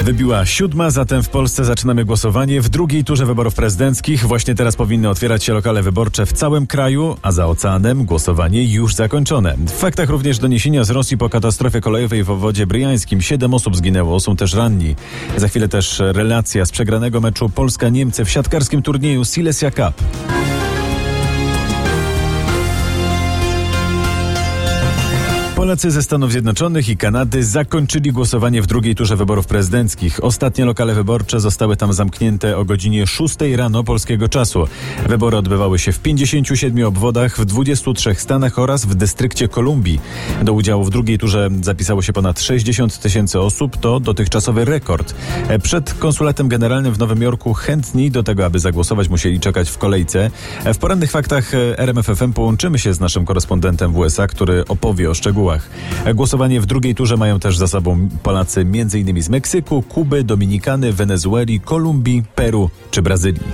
Wybiła 7, zatem w Polsce zaczynamy głosowanie w drugiej turze wyborów prezydenckich. Właśnie teraz powinny otwierać się lokale wyborcze w całym kraju, a za oceanem głosowanie już zakończone. W faktach również doniesienia z Rosji po katastrofie kolejowej w obwodzie bryjańskim. 7 osób zginęło, są też ranni. Za chwilę też relacja z przegranego meczu Polska-Niemcy w siatkarskim turnieju Silesia Cup. Polacy ze Stanów Zjednoczonych i Kanady zakończyli głosowanie w drugiej turze wyborów prezydenckich. Ostatnie lokale wyborcze zostały tam zamknięte o godzinie 6 rano polskiego czasu. Wybory odbywały się w 57 obwodach w 23 stanach oraz w dystrykcie Kolumbii. Do udziału w drugiej turze zapisało się ponad 60 000 osób. To dotychczasowy rekord. Przed konsulatem generalnym w Nowym Jorku chętni do tego, aby zagłosować, musieli czekać w kolejce. W porannych faktach RMF FM połączymy się z naszym korespondentem w USA, który opowie o szczegółach. Głosowanie w drugiej turze mają też za sobą Polacy m.in. z Meksyku, Kuby, Dominikany, Wenezueli, Kolumbii, Peru czy Brazylii.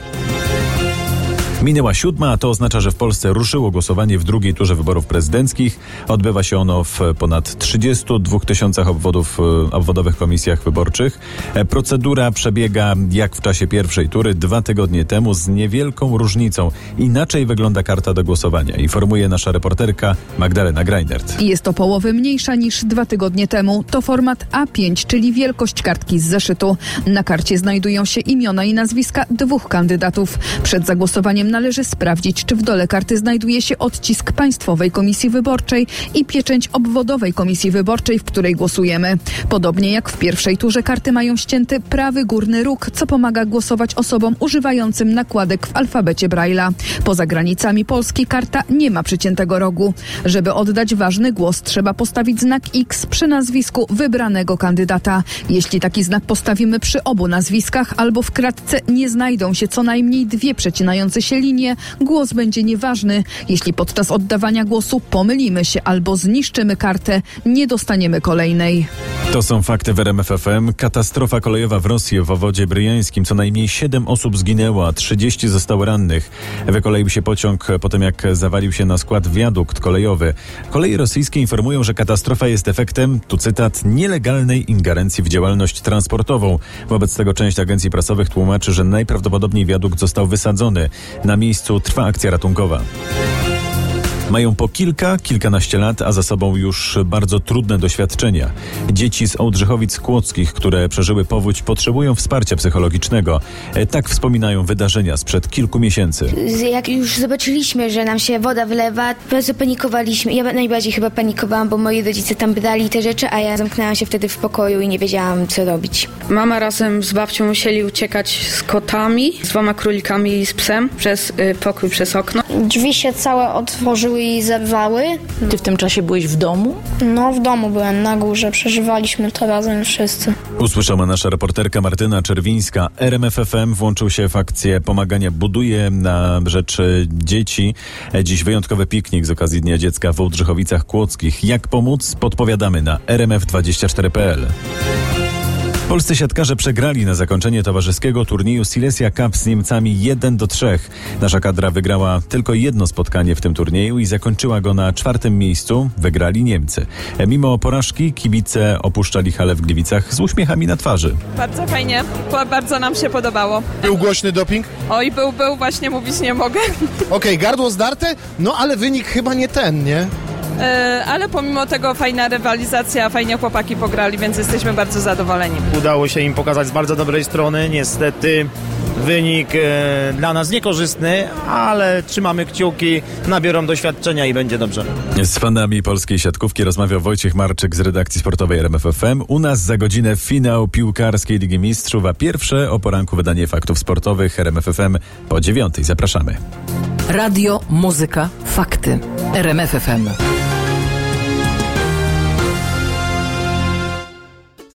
Minęła 7, a to oznacza, że w Polsce ruszyło głosowanie w drugiej turze wyborów prezydenckich. Odbywa się ono w ponad 32 000 obwodowych komisjach wyborczych. Procedura przebiega jak w czasie pierwszej tury 2 tygodnie temu z niewielką różnicą. Inaczej wygląda karta do głosowania, informuje nasza reporterka Magdalena Greinert. Jest to połowy mniejsza niż 2 tygodnie temu. To format A5, czyli wielkość kartki z zeszytu. Na karcie znajdują się imiona i nazwiska 2 kandydatów. Przed zagłosowaniem należy sprawdzić, czy w dole karty znajduje się odcisk Państwowej Komisji Wyborczej i pieczęć obwodowej Komisji Wyborczej, w której głosujemy. Podobnie jak w pierwszej turze karty mają ścięty prawy górny róg, co pomaga głosować osobom używającym nakładek w alfabecie Braille'a. Poza granicami Polski karta nie ma przyciętego rogu. Żeby oddać ważny głos, trzeba postawić znak X przy nazwisku wybranego kandydata. Jeśli taki znak postawimy przy obu nazwiskach albo w kratce nie znajdą się co najmniej 2 przecinające się linie, głos będzie nieważny. Jeśli podczas oddawania głosu pomylimy się albo zniszczymy kartę, nie dostaniemy kolejnej. To są fakty w RMF FM. Katastrofa kolejowa w Rosji w obwodzie bryjańskim. Co najmniej 7 osób zginęło, a 30 zostało rannych. Wykoleił się pociąg po tym, jak zawalił się na skład wiadukt kolejowy. Koleje rosyjskie informują, że katastrofa jest efektem, tu cytat, nielegalnej ingerencji w działalność transportową. Wobec tego część agencji prasowych tłumaczy, że najprawdopodobniej wiadukt został wysadzony. Na miejscu trwa akcja ratunkowa. Mają po kilkanaście lat, a za sobą już bardzo trudne doświadczenia. Dzieci z Ołdrzychowic Kłodzkich, które przeżyły powódź, potrzebują wsparcia psychologicznego. Tak wspominają wydarzenia sprzed kilku miesięcy. Jak już zobaczyliśmy, że nam się woda wylewa, bardzo panikowaliśmy. Ja najbardziej chyba panikowałam, bo moi rodzice tam brali te rzeczy, a ja zamknęłam się wtedy w pokoju i nie wiedziałam, co robić. Mama razem z babcią musieli uciekać z kotami, z 2 królikami i z psem przez pokój, przez okno. Drzwi się całe otworzyły i zerwały. Ty w tym czasie byłeś w domu? No, w domu byłem na górze. Przeżywaliśmy to razem wszyscy. Usłyszała nasza reporterka Martyna Czerwińska. RMF FM włączył się w akcję pomagania Buduje na rzecz dzieci. Dziś wyjątkowy piknik z okazji Dnia Dziecka w Ołdrzychowicach Kłodzkich. Jak pomóc? Podpowiadamy na rmf24.pl. Polscy siatkarze przegrali na zakończenie towarzyskiego turnieju Silesia Cup z Niemcami 1-3. Nasza kadra wygrała tylko jedno spotkanie w tym turnieju i zakończyła go na 4. miejscu. Wygrali Niemcy. Mimo porażki kibice opuszczali halę w Gliwicach z uśmiechami na twarzy. Bardzo fajnie, bardzo nam się podobało. Był głośny doping? Oj, był, właśnie mówić nie mogę. Okej, gardło zdarte, no ale wynik chyba nie ten, nie? Ale pomimo tego fajna rywalizacja, fajnie chłopaki pograli, więc jesteśmy bardzo zadowoleni. Udało się im pokazać z bardzo dobrej strony. Niestety wynik dla nas niekorzystny, ale trzymamy kciuki, nabiorą doświadczenia i będzie dobrze. Z fanami polskiej siatkówki rozmawiał Wojciech Marczyk z redakcji sportowej RMF FM. U nas za godzinę finał piłkarskiej Ligi Mistrzów, a pierwsze o poranku wydanie faktów sportowych RMF FM po 9:00. Zapraszamy. Radio, muzyka, fakty. RMF FM.